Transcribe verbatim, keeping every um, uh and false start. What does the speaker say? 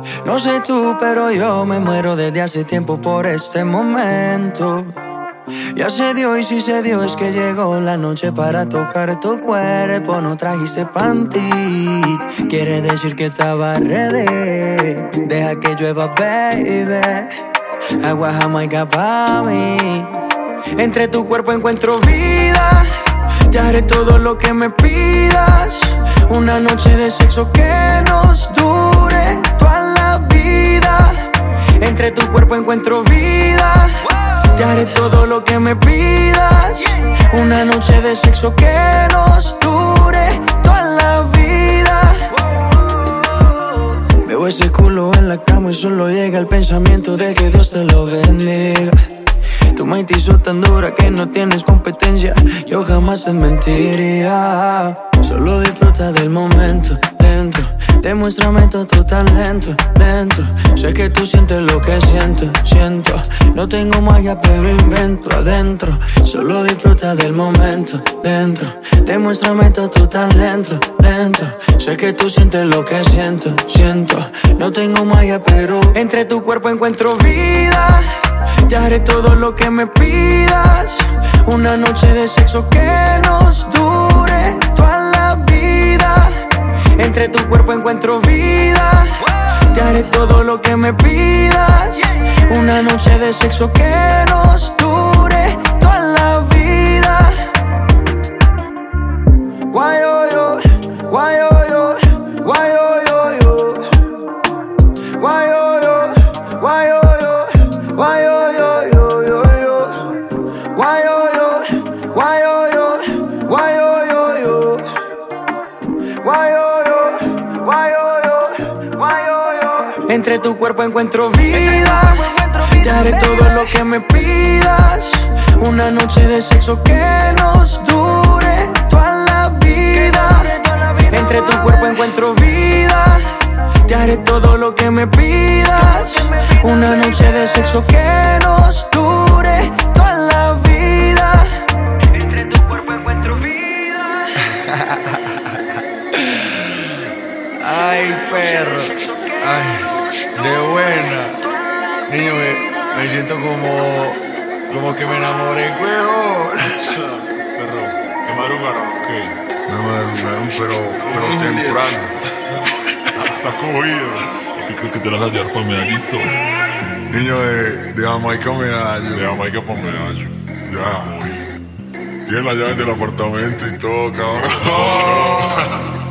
No sé tú, pero yo me muero desde hace tiempo por este momento. Ya se dio y si se dio es que llegó la noche para tocar tu cuerpo. No trajiste panty, quiere decir que estaba ready. Deja que llueva, baby. Agua jamaica pa' mí. Entre tu cuerpo encuentro vida. Te haré todo lo que me pidas. Una noche de sexo que nos dure toda la vida. Entre tu cuerpo encuentro vida. Te haré todo lo que me pidas. Una noche de sexo que nos dure toda la vida. Veo ese culo en la cama y solo llega el pensamiento de que Dios te lo bendiga. Tu mente hizo tan dura que no tienes competencia. Yo jamás te mentiría. Solo disfruta del momento, lento. Demuéstrame todo tu talento, lento. Sé que tú sientes lo que siento, siento. No tengo magia pero invento adentro. Solo disfruta del momento, dentro. Demuéstrame todo tu talento, lento. Sé que tú sientes lo que siento, siento. No tengo magia pero entre tu cuerpo encuentro vida. Te haré todo lo que me pidas. Una noche de sexo que nos dure toda la vida. Entre tu cuerpo encuentro vida. Te haré todo lo que me pidas. Una noche de sexo que nos dure toda la vida. Why yo yo, why yo yo, why yo yo yo, why yo yo, why yo yo, why yo yo yo yo yo, why yo yo, why yo yo, why yo yo yo, why yo. Entre tu cuerpo encuentro vida. Te haré todo lo que me pidas. Una noche de sexo que nos dure toda la vida. Entre tu cuerpo encuentro vida. Te haré todo lo que me pidas. Una noche de sexo que nos dure toda la vida. Entre tu cuerpo encuentro vida. Ay, perro. Ay. De buena. Niño, me, me siento como. Como que me enamoré, huevón. Perro, ¿te madrugaron? ¿Qué? Me madrugaron, pero, pero temprano. Está cogido. ¿Qué crees que te las vas a llevar para medallito? Niño de, de Jamaica Medallo. De Jamaica para medallo. Ya. Tiene las llaves del apartamento y todo, cabrón.